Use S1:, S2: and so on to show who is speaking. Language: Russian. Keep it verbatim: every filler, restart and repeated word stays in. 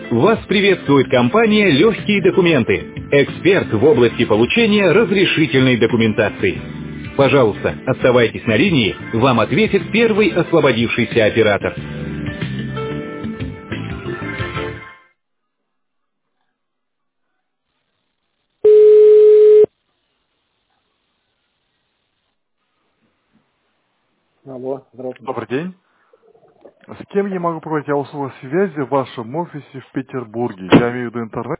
S1: Вас приветствует компания «Легкие документы», эксперт в области получения разрешительной документации. Пожалуйста, оставайтесь на линии, вам ответит первый освободившийся оператор. Алло, здравствуйте.
S2: Добрый день. С кем я могу поговорить о услугах связи в вашем офисе в Петербурге? Я имею в виду интернет.